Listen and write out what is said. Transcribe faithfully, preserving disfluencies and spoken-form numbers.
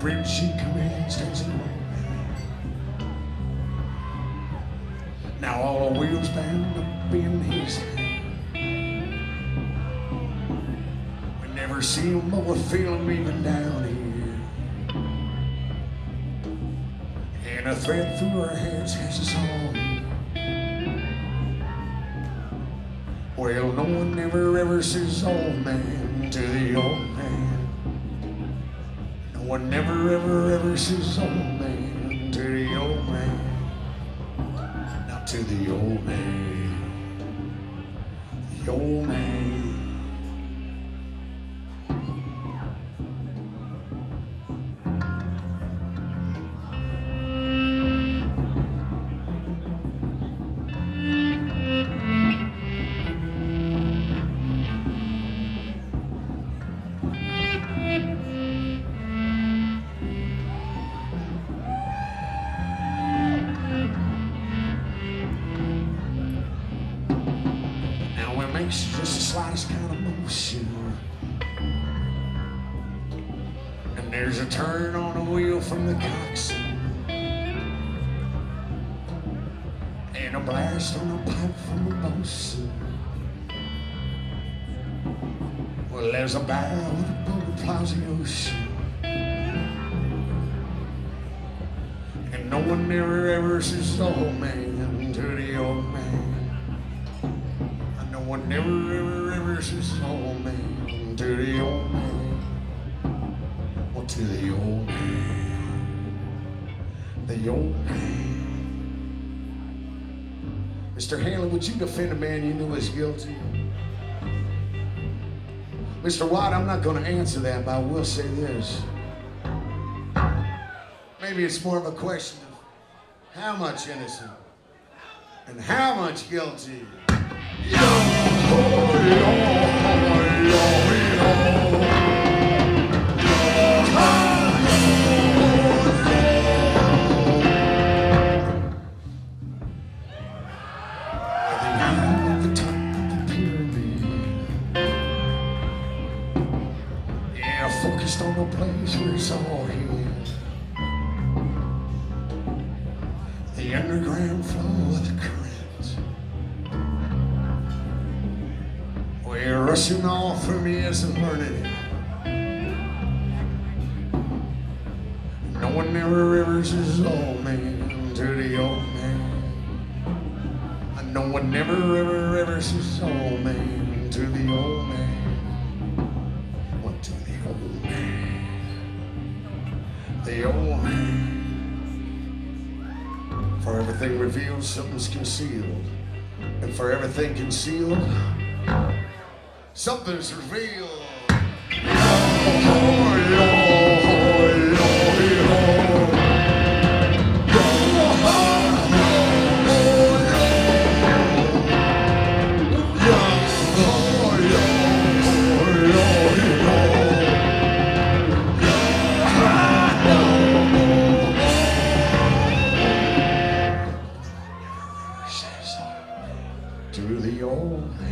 bridge she commands takes it home. Now all the wheels bound up in his hand. We never see him, but we feel him even down here. And a thread through our hands has us all. Well, no one ever ever says old man to the old man. No one never ever ever says old man to the old man. Not to the old man, the old man. Makes just the slightest kind of motion, and there's a turn on the wheel from the coxswain, and a blast on the pipe from the bosun. Well, there's a bow with a boat that plows the ocean, and no one ever ever says old man to the old man. No one never ever ever says old man to the old man. Well, to the old man, the old man. Mister Hanley, would you defend a man you knew was guilty? Mister White, I'm not going to answer that, but I will say this. Maybe it's more of a question of how much innocent and how much guilty. Yo, ho, yo, ho, yo, yo. At the end of the top of the pyramid, yeah, focused on the place where it's all hid. The underground flow of the current. We're rushing all from years and learning it. No one ever ever says old man to the old man. And no one never ever ever says old man to the old man. What to the old man? The old man. For everything revealed, something's concealed. And for everything concealed, something's revealed. Yo, ho, yo, ho, yo, yo. Yo, ho, yo, yo. Yo, ho, yo, yo, yo. Yo, ho, to the old man.